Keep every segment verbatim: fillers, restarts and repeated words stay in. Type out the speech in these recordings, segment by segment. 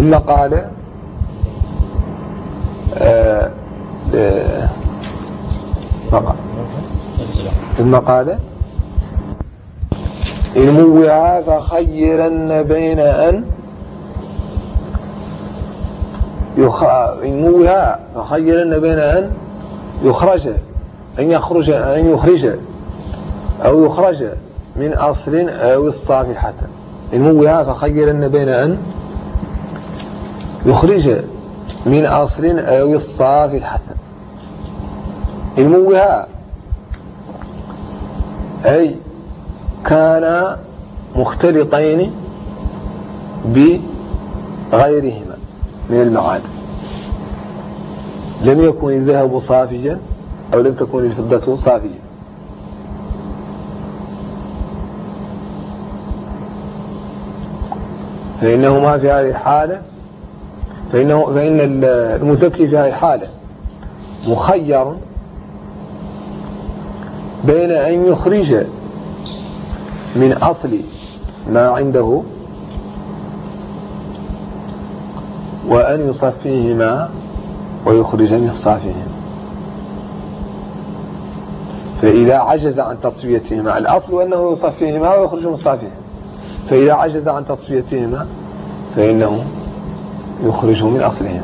ثم قال آه آه ثم قال إن موعا فخيرن بين أن يخ... إن موعا فخيرن بين أن يخرج أن يخرج أن يخرج أو يخرج من أصل أو الصافي الحسن. إن موعا فخيرن بين أن يخرج من أصل أو الصافي الحسن. إن موعا أي كان مختلطين بغيرهما من المعادن، لم يكن الذهب صافيا أو لم تكن الفضة صافية، فإنهما في هذه الحالة فإنه فإن المزكي في هذه الحالة مخير بين أن يخرج من أصل ما عنده وأن يصفيهما ويخرج من صافيهما. فإذا عجز عن تصفيتهما، الأصل أنه يصفيهما ويخرج من صافيهما، فإذا عجز عن تصفيتهما فإنه يخرجه من أصلهما.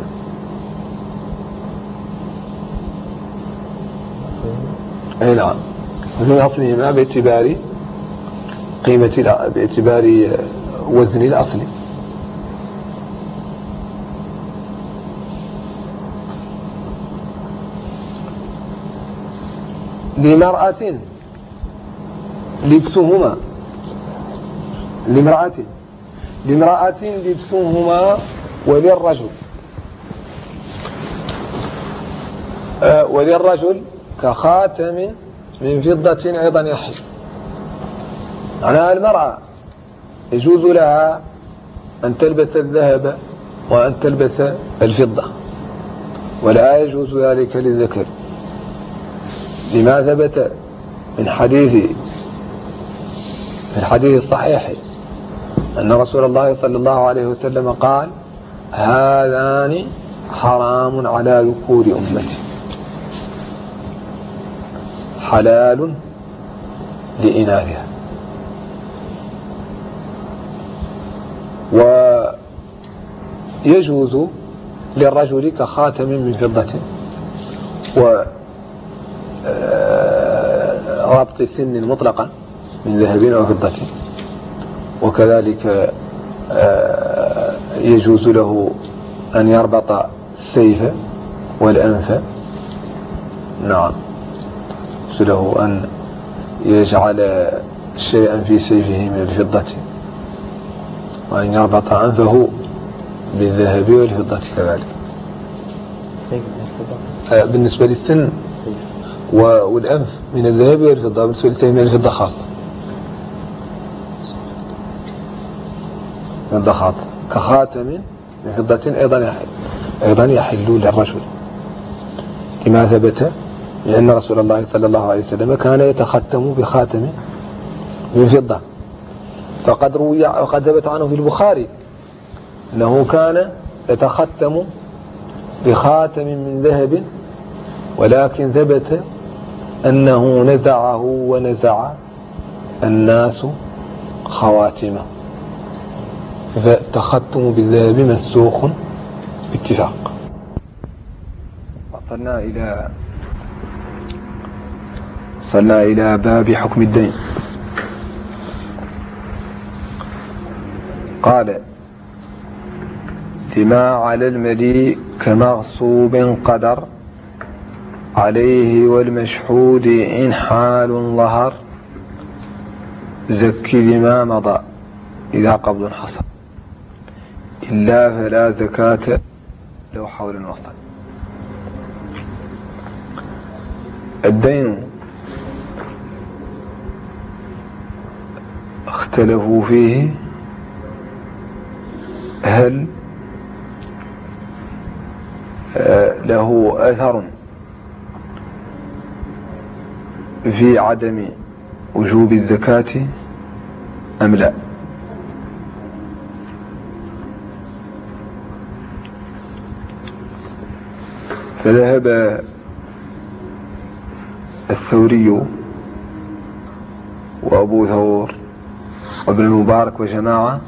أي نعم، من أصلهما باعتبار قيمة باعتبار وزن الأصل. لمرأة لبسهما لامرأة لامرأة لبسهما وللرجل آه وللرجل كخاتم من فضة أيضا يحل. معناها المرأة يجوز لها أن تلبس الذهب وأن تلبس الفضة، ولا يجوز ذلك للذكر، لما ثبت من حديث في الحديث الصحيح أن رسول الله صلى الله عليه وسلم قال: هذان حرام على ذكور أمتي حلال لإناثها. ويجوز للرجل كخاتم من فضة وربط سن مطلقا من ذهب أو فضة، وكذلك يجوز له أن يربط السيف والأنف. نعم، يجوز له أن يجعل شيئا في سيفه من الفضة، وأن يربط أنفه بالذهب والفضة كذلك. بالنسبة للسن والأنف من الذهب والفضة، بالنسبة للسيف من الفضة خاصة من الضخاط كخاتم من فضة أيضا يحل أيضا يحل للرجل، لما ثبت لأن رسول الله صلى الله عليه وسلم كان يتختم بخاتم من فضة. فقد روي وقد ثبت عنه في البخاري أنه كان يتختم بخاتم من ذهب، ولكن ثبت أنه نزعه ونزع الناس خواتمه، فالتختم بالذهب مسوخ باتفاق. وصلنا إلى وصلنا إلى باب حكم الدين. قال: لما على المليء كمغصوب قدر عليه والمشهود إن حال ظهر زكي لما مضى إذا قبض حصل إلا فلا زكاة لو حول وصل. الدين اختلفوا فيه هل له أثر في عدم وجوب الزكاة أم لا. فذهب الثوري وأبو ثور وابن المبارك وجماعة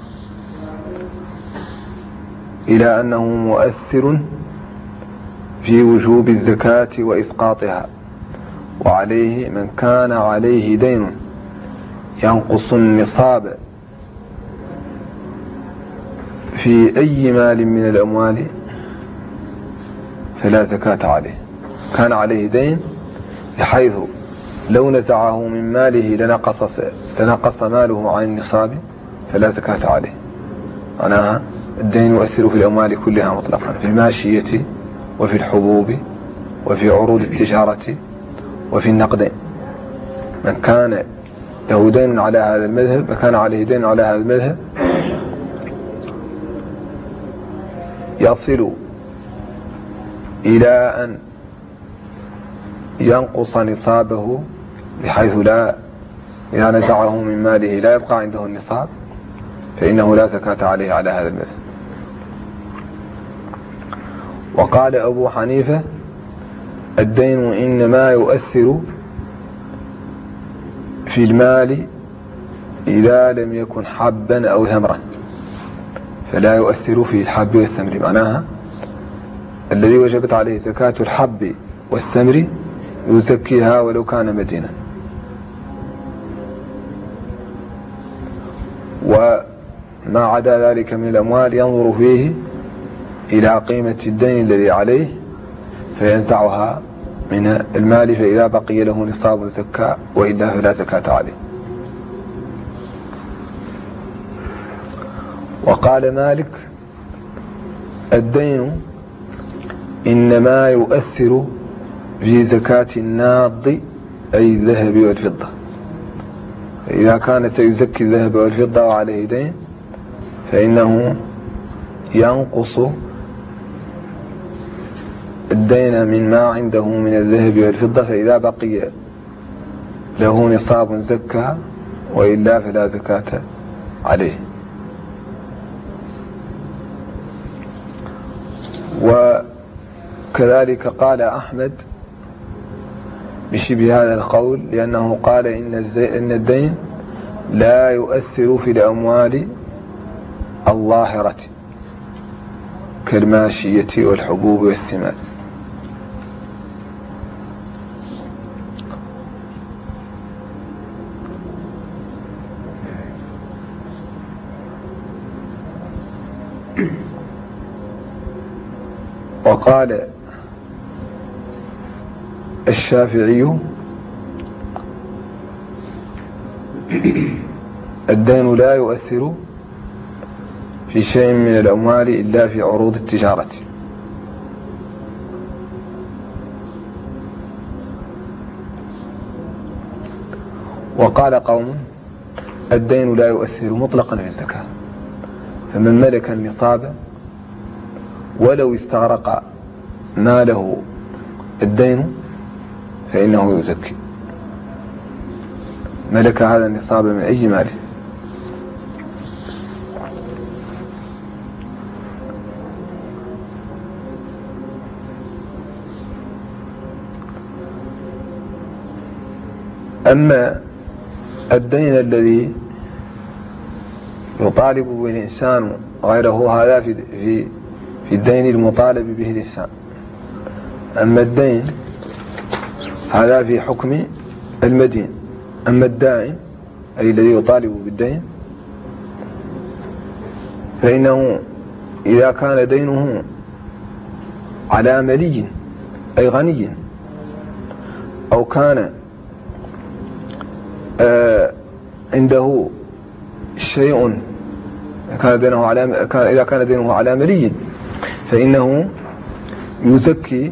إلى أنه مؤثر في وجوب الزكاة وإسقاطها، وعليه من كان عليه دين ينقص النصاب في أي مال من الأموال فلا زكاة عليه. كان عليه دين بحيث لو نزعه من ماله لنقص, لنقص ماله عن النصاب فلا زكاة عليه. معناها الدين يؤثر في الأموال كلها مطلقا، في الماشية وفي الحبوب وفي عروض التجارة وفي النقدين. من كان له دين على هذا المذهب، من كان عليه دين على هذا المذهب يصل إلى أن ينقص نصابه بحيث لا إذا نزعه من ماله لا يبقى عنده النصاب فإنه لا زكاة عليه على هذا المذهب. وقال أبو حنيفة الدين إنما يؤثر في المال إذا لم يكن حبا أو ثمرا، فلا يؤثر في الحب والثمر. معناها الذي وجبت عليه زكاة الحب والثمر يزكيها ولو كان مدينا. وما عدا ذلك من الأموال ينظر فيه إلى قيمة الدين الذي عليه فينزعها من المال، فإذا بقي له نصاب زكاة وإلا فلا زكاة عليه. وقال مالك الدين إنما يؤثر في زكاة الناض أي الذهب والفضة، فإذا كان سيزكي الذهب والفضة وعليه دين فإنه ينقص الدين من ما عنده من الذهب والفضة، فإذا بقي له نصاب زكى وإلا فلا زكاة عليه. وكذلك قال أحمد بشبه هذا القول، لأنه قال إن الدين لا يؤثر في الأموال الظاهرة كالماشية والحبوب والثمار. وقال الشافعي الدين لا يؤثر في شيء من الأموال إلا في عروض التجارة. وقال قوم الدين لا يؤثر مطلقا في الزكاة، فمن ملك النصاب ولو استغرق ماله الدين فإنه يزكي، ملك هذا النصاب من أي ماله. أما الدين الذي يطالب به الإنسان غيره هذا في في في الدين المطالب به الإنسان. أما الدين هذا في حكم المدين. أما الدائن أي الذي يطالب بالدين فإنه إذا كان دينه على ملي أي غني، أو كان آه عنده شيء كان دينه على كان إذا كان دينه على ملي فإنه يزكي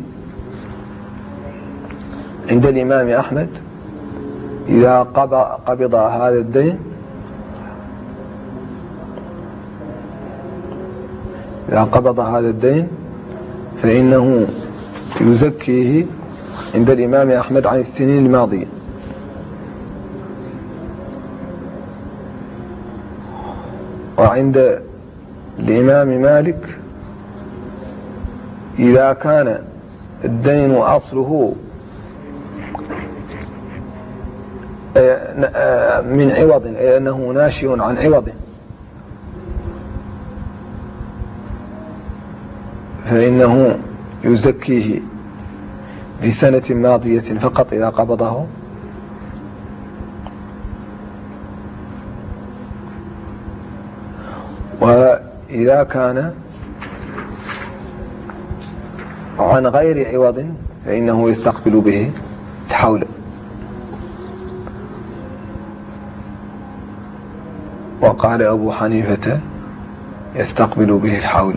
عند الإمام أحمد إذا قبض هذا الدين إذا قبض هذا الدين فإنه يزكيه عند الإمام أحمد عن السنين الماضية. وعند الإمام مالك إذا كان الدين أصله من عوض، أي أنه ناشئ عن عوض، فإنه يزكيه في سنة ماضية فقط إذا قبضه، وإذا كان عن غير عوض فإنه يستقبل به الحول. وقال أبو حنيفة يستقبل به الحول.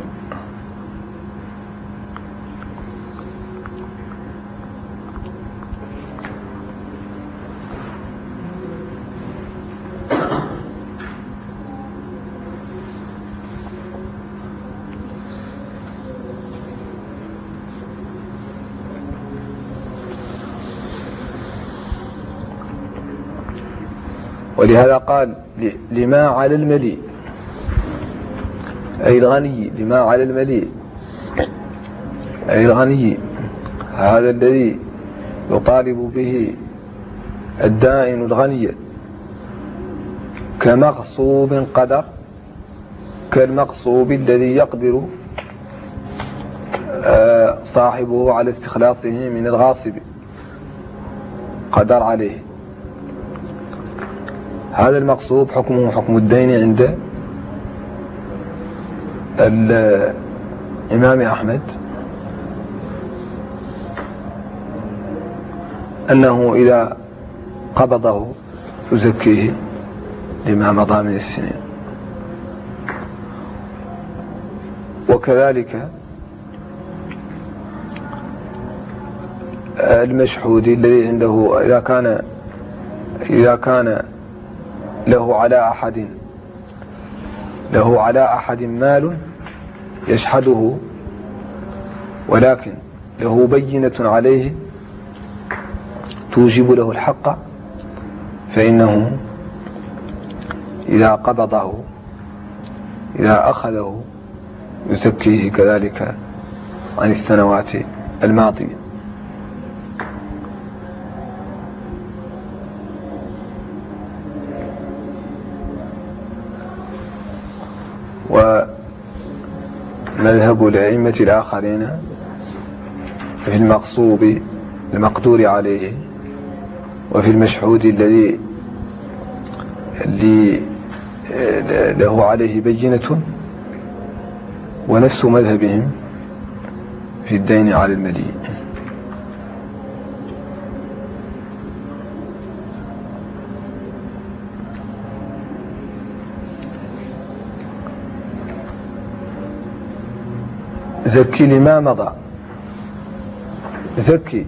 ولهذا قال لما على المليء، أي الغني، لما على المليء أي الغني، هذا الذي يطالب به الدائن الغني، كمغصوب قدر، كالمغصوب الذي يقدر صاحبه على استخلاصه من الغاصب، قدر عليه. هذا المغصوب حكمه حكم الدين عند الإمام أحمد، أنه إذا قبضه يزكيه لما مضى من السنين. وكذلك المشحود الذي عنده إذا كان إذا كان له على أحد له على أحد مال يشحده، ولكن له بينة عليه توجب له الحق، فإنه إذا قبضه إذا أخذه يزكيه كذلك عن السنوات الماضية. ومذهب الأئمة الآخرين في المغصوب المقدور عليه وفي المشحود الذي اللي له عليه بينة، ونفس مذهبهم في الدين على المليء. زكي لما مضى، زكي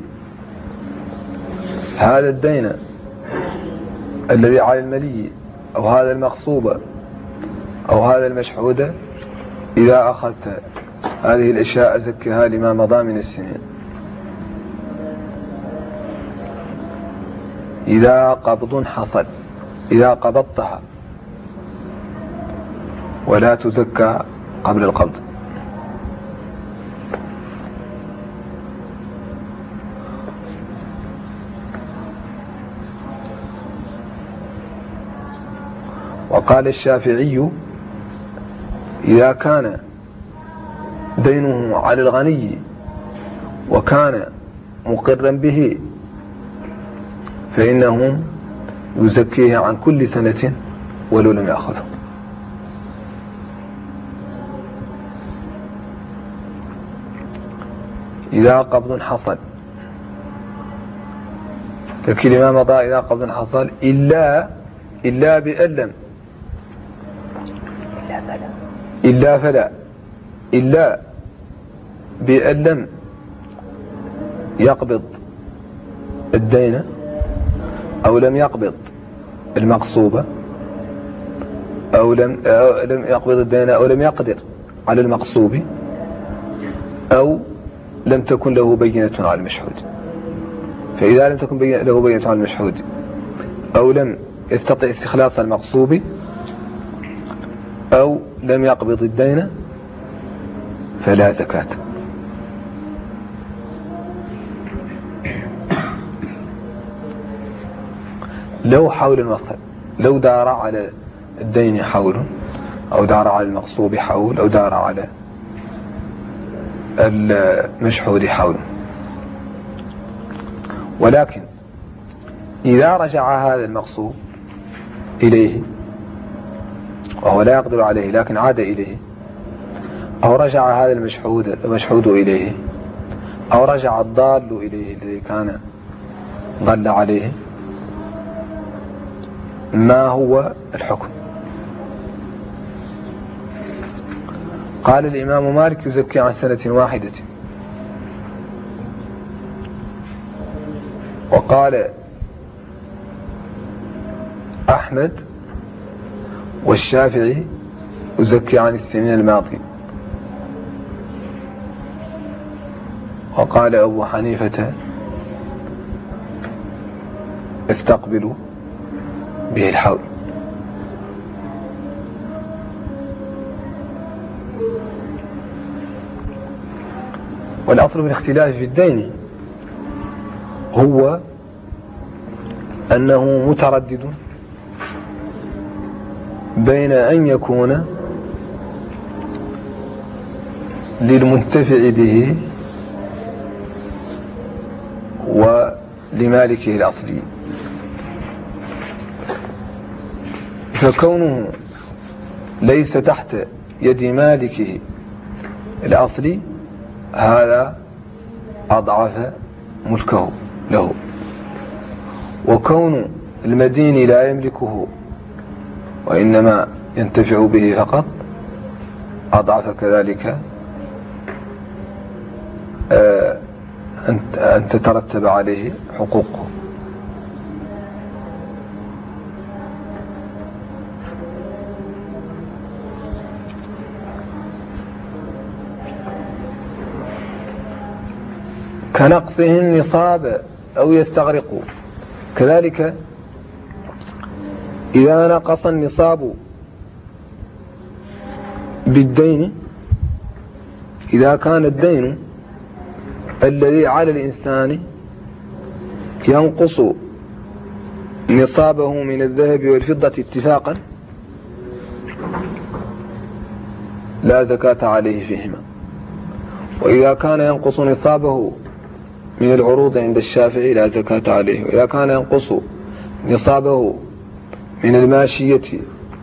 هذا الدين الذي على الملي أو هذا المغصوب أو هذا المشحود، إذا أخذت هذه الأشياء زكها لما مضى من السنين. إذا قبض حصل، إذا قبضتها، ولا تزكى قبل القبض. وقال الشافعي إذا كان دينه على الغني وكان مقرا به فإنه يزكيه عن كل سنة ولو لم يأخذه. إذا قبض حصل، تكي ما مضى إذا قبض حصل، إلا إلا بألم، إلا فلا، إلا بأن لم يقبض الدين أو لم يقبض المغصوبة أو لم, أو لم يقبض الدين أو لم يقدر على المغصوب أو لم تكن له بينة على المشهود. فإذا لم تكن له بينة على المشهود أو لم يستطع استخلاص المغصوب أو لم يقبض الدين فلا زكاة. لو حول المصحف، لو دار على الدين حول، أو دار على المغصوب حول، أو دار على المشحود حول. ولكن إذا رجع هذا المغصوب إليه وهو لا يقدر عليه لكن عاد إليه، أو رجع هذا المشحود المشحود إليه، أو رجع الضال إليه الذي كان ضل عليه، ما هو الحكم؟ قال الإمام مالك يزكي عن سنة واحدة، وقال أحمد والشافعي يزكي عن السنين الماضية، وقال أبو حنيفة استقبلوا به الحول. والأصل في الاختلاف في الدين هو أنه متردد بين أن يكون للمنتفع به ولمالكه الأصلي. فكونه ليس تحت يد مالكه الأصلي هذا أضعف ملكه له، وكون المدين لا يملكه وإنما ينتفع به فقط أضعف كذلك أن تترتب عليه حقوقه. كنقصه النصاب أو يستغرق، كذلك إذا نقص النصاب بالدين، إذا كان الدين الذي على الإنسان ينقص نصابه من الذهب والفضة اتفاقا لا زكاة عليه فيهما، وإذا كان ينقص نصابه من العروض عند الشافعي لا زكاة عليه، وإذا كان ينقص نصابه من الماشية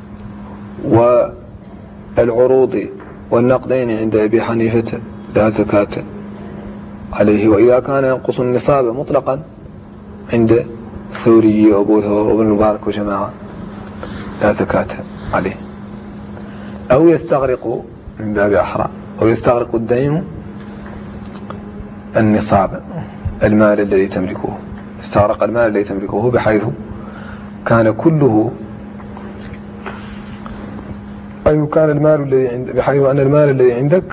والعروض والنقدين عند أبي حنيفة لا زكاة عليه، وإذا كان ينقص النصاب مطلقا عند الثوري وأبو ثور وابن المبارك وجماعة لا زكاة عليه. أو يستغرق من باب أحرى، أو يستغرق الدين النصاب، المال الذي تملكه، استغرق المال الذي تملكه بحيث كان كله، أي كان المال الذي عند بحيث أن المال الذي عندك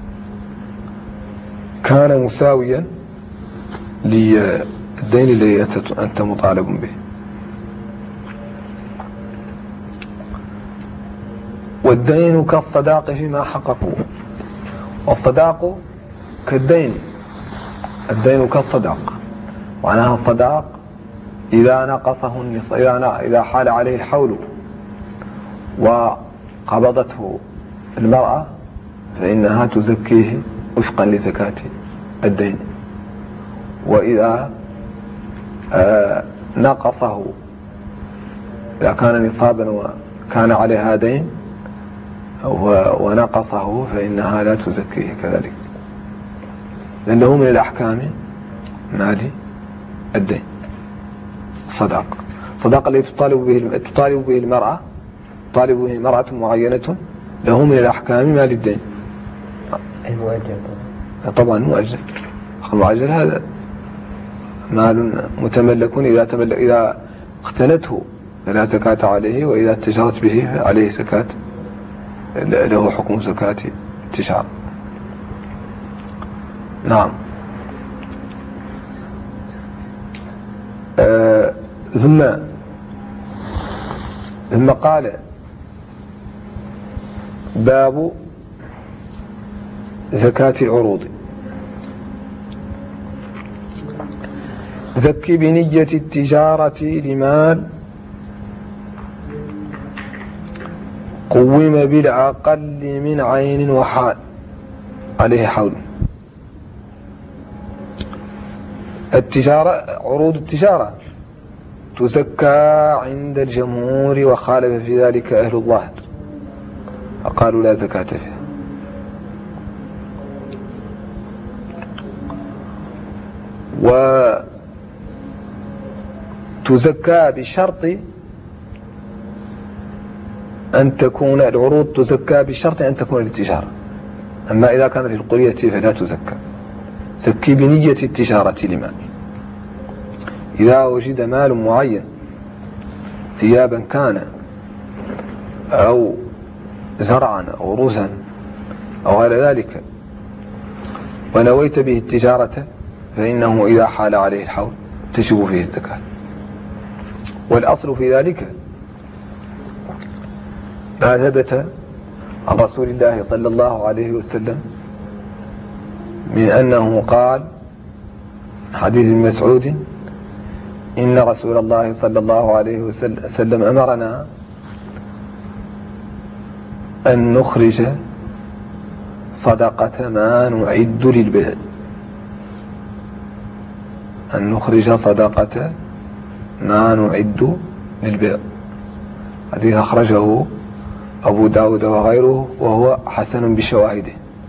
كان مساويا للدين الذي أنت مطالب به. والدين كالصداق فيما حققوا، والصداق كالدين، الدين كالصداق، معناها الصداق إذا نقصه النصاب، إذا حال عليه الحول وقبضته المرأة فإنها تزكيه وفقا لزكاة الدين، وإذا آه نقصه، إذا كان نصابا وكان عليها دين ونقصه فإنها لا تزكيه كذلك، لأنه من الأحكام مال الدين. صداق، صداق الذي تطالب به تطالب به المرأة، تطالب به امرأة معينة له من الأحكام مال الدين. المؤجل طبعا مؤجل، المؤجل هذا مال متملك إذا تملك، إذا اقتنته فلا زكاة عليه، وإذا اتجرت به عليه زكاة، له حكم زكاة التجارة. نعم. آه ثم ثم قال باب زكاة العروض. زكي بنية التجارة لمال قوم بالأقل من عين وحال عليه حول. التجارة عروض التجارة تزكى عند الجمهور، وخالف في ذلك أهل الظاهر فقالوا لا زكاة فيها. وتزكى بشرط أن تكون العروض تزكى بشرط أن تكون للتجارة، أما إذا كانت القرية فلا تزكى. زكي بنية التجارة لمال. إذا وجد مال معين ثيابا كان أو زرعا أو رزا أو غير ذلك ونويت به التجارة، فإنه إذا حال عليه الحول تجب فيه الزكاة. والأصل في ذلك ما ثبت عن رسول الله صلى الله عليه وسلم من أنه قال حديث ابن مسعود: إن رسول الله صلى الله عليه وسلم أمرنا أن نخرج صدقة ما نعد للبيع، أن نخرج صدقة ما نعد للبيع. حديث أخرجه أبو داود وغيره وهو حسن بشواهده.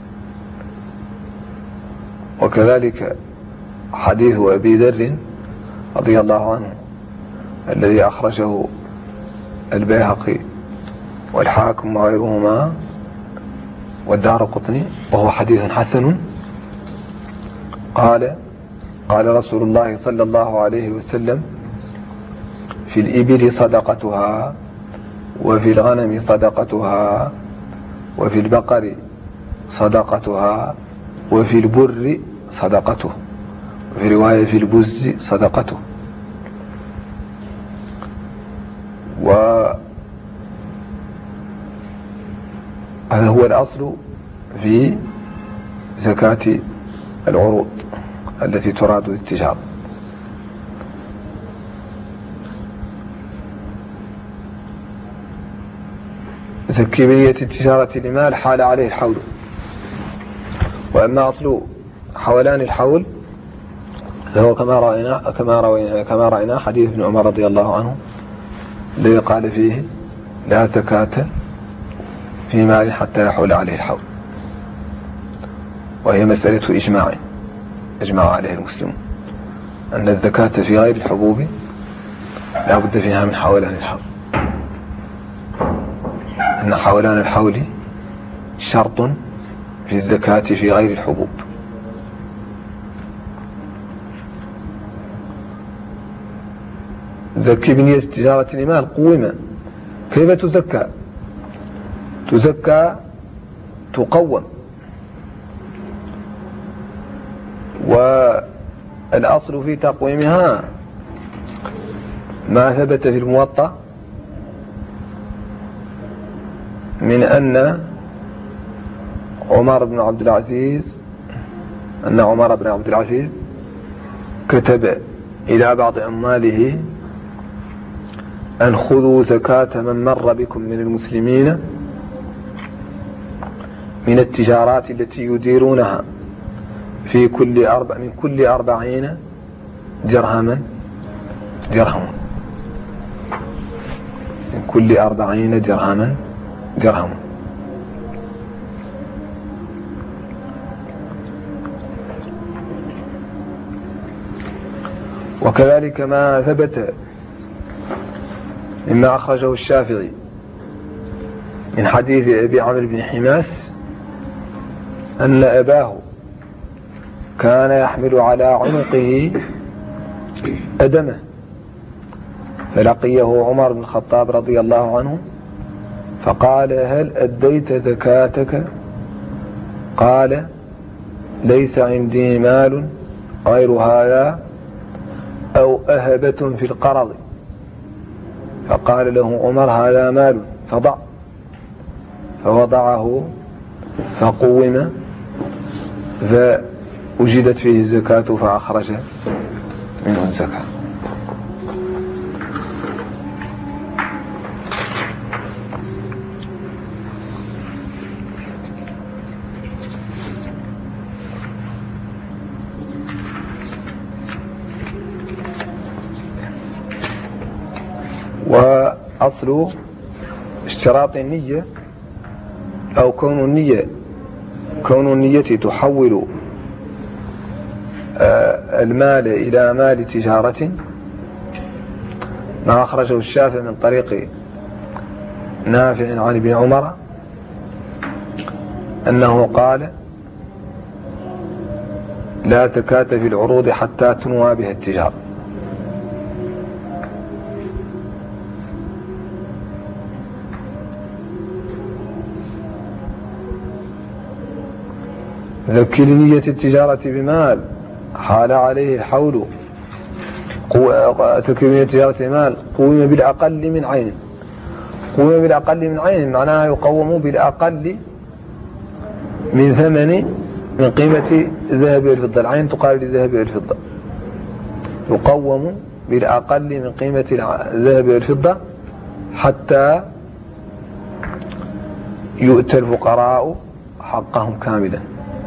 وكذلك حديث أبي ذر رضي الله عنه الذي أخرجه البيهقي والحاكم وغيرهما والدارقطني وهو حديث حسن. قال قال رسول الله صلى الله عليه وسلم: في الإبل صدقتها، وفي الغنم صدقتها، وفي البقر صدقتها، وفي البر صدقته، وفي رواية في البز صدقته. وهذا هو الأصل في زكاة العروض التي تراد للتجارة. زكي بنية التجارة لمال حال عليه الحول. وأما أصل حولان الحول فهو كما رأينا كما رأينا كما رأينا حديث ابن عمر رضي الله عنه الذي قال فيه: لا زكاة في مال حتى يحول عليه الحول. وهي مسألة إجماع أجمع عليه المسلمون أن الزكاة في غير الحبوب لا بد فيها من حولان الحول، أن حولان الحول شرط في الزكاة في غير الحبوب. زكي بنية التجارة المال قومة. كيف تزكى؟ تزكى تقوم. والأصل في تقويمها ما ثبت في الموطأ من أن عمر بن عبد العزيز أن عمر بن عبد العزيز كتب إلى بعض عماله أن خذوا زكاة من مر بكم من المسلمين من التجارات التي يديرونها في كل أربع من كل أربعين درهما درهم من كل أربعين درهما درهم. وكذلك ما ثبت مما أخرجه الشافعي من حديث أبي عمرو بن حماس أن أباه كان يحمل على عنقه أدمه، فلقيه عمر بن الخطاب رضي الله عنه فقال: هل أديت زكاتك؟ قال: ليس عندي مال غير هذا أو أهبة في القرض. فقال له عمر: هذا مال فضع. فوضعه فقوم فوجدت فيه الزكاة فأخرج منه الزكاة. وأصل اشتراط النية أو كون النية كون النية تحول المال إلى مال تجارة ما أخرجه الشافعي من طريق نافع عن ابن عمر أنه قال لا زكاة في العروض حتى تنوى بها التجارة. ذكي لنية التجارة بمال حال عليه الحول ذكي لنية التجارة بمال قوم بالأقل من عين. قوم بالأقل من عين معناها يقوم بالأقل من ثمن من قيمة الذهب والفضة. العين تقابل الذهب والفضة. يقوم بالأقل من قيمة الذهب والفضة حتى يؤتى الفقراء حقهم كاملا.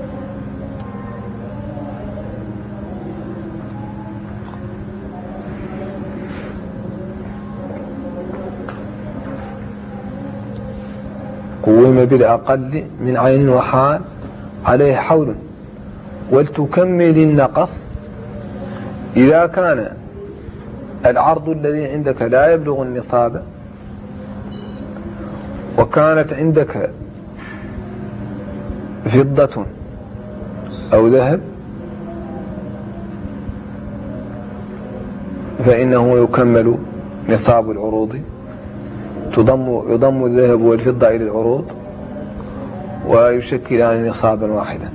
قوم بالأقل من عين وحال عليه حول ولتكمل النقص إذا كان العرض الذي عندك لا يبلغ النصاب وكانت عندك فضة أو ذهب فإنه يكمل نصاب العروض. تضم يضم الذهب والفضة إلى العروض ويشكلان نصابا واحدا.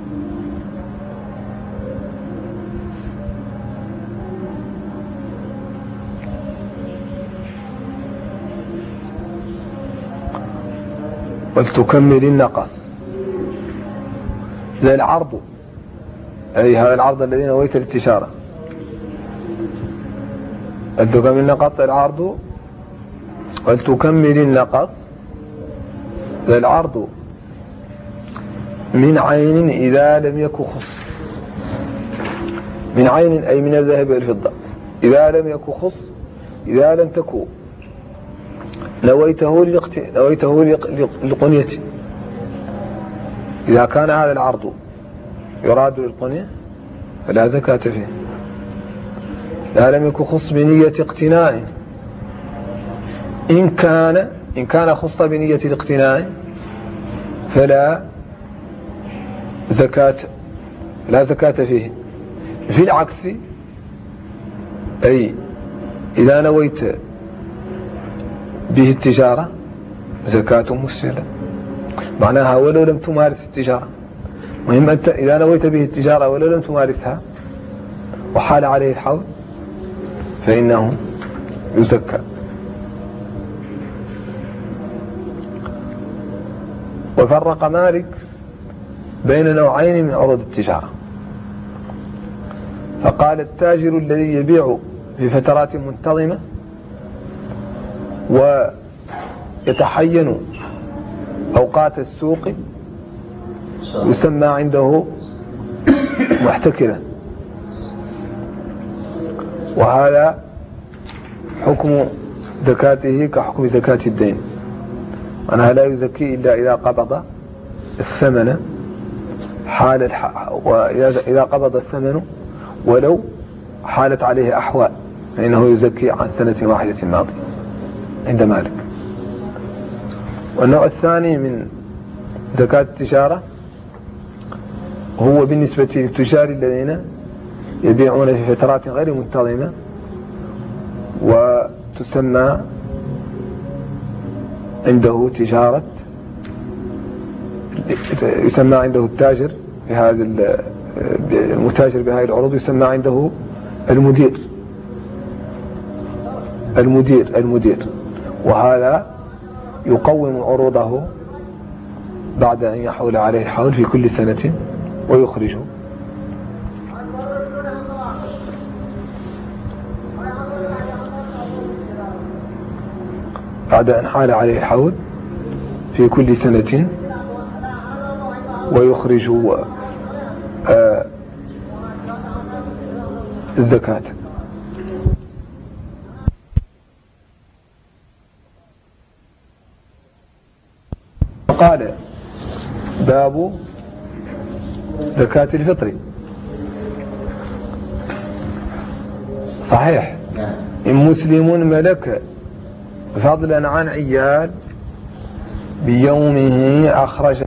ولتكمل النقص ذا العرض أي هذا العرض الذي نويت التجارة. ولتكمل النقص العرض ولتكمل النقص ذا العرض من عين إذا لم يكن خص. من عين أي من الذهب والفضة إذا لم يكن خص إذا لم تكن نويته نويته للقنية. إذا كان هذا العرض يراد للقنية فلا زكاة فيه. لا لم يكن خص بنية اقتناء. إن كان إن كان خص بنية الاقتناء فلا زكاة لا زكاة فيه. في العكس أي إذا نويت به التجارة زكاة مسجلة معناها ولو لم تمارس التجارة. مهم أنت إذا نويت به التجارة ولو لم تمارسها وحال عليه الحول فإنه يزكى. وفرق مالك بين نوعين من عروض التجارة فقال التاجر الذي يبيع في فترات منتظمة ويتحين أوقات السوق يسمى عنده محتكرا. وهذا حكم زكاته كحكم زكاة الدين أنها لا يزكي إلا إذا قبض الثمن حال الح... وإذا قبض الثمن ولو حالت عليه أحوال فإنه يزكي عن سنة واحدة ماضية عند مالك. والنوع الثاني من زكاة التجارة هو بالنسبة للتجار الذين يبيعون في فترات غير منتظمة وتسمى عنده تجارة يسمى عنده التاجر في هذا المتاجر بهذه العروض يسمى عنده المدير المدير المدير وهذا يقوم عروضه بعد أن يحول عليه الحول في كل سنة ويخرجه. بعد أن حال عليه الحول في كل سنة ويخرج آه الزكاة. قال باب زكاة الفطر. صحيح. إن مسلم ملك فضلا عن عيال بيومه أخرج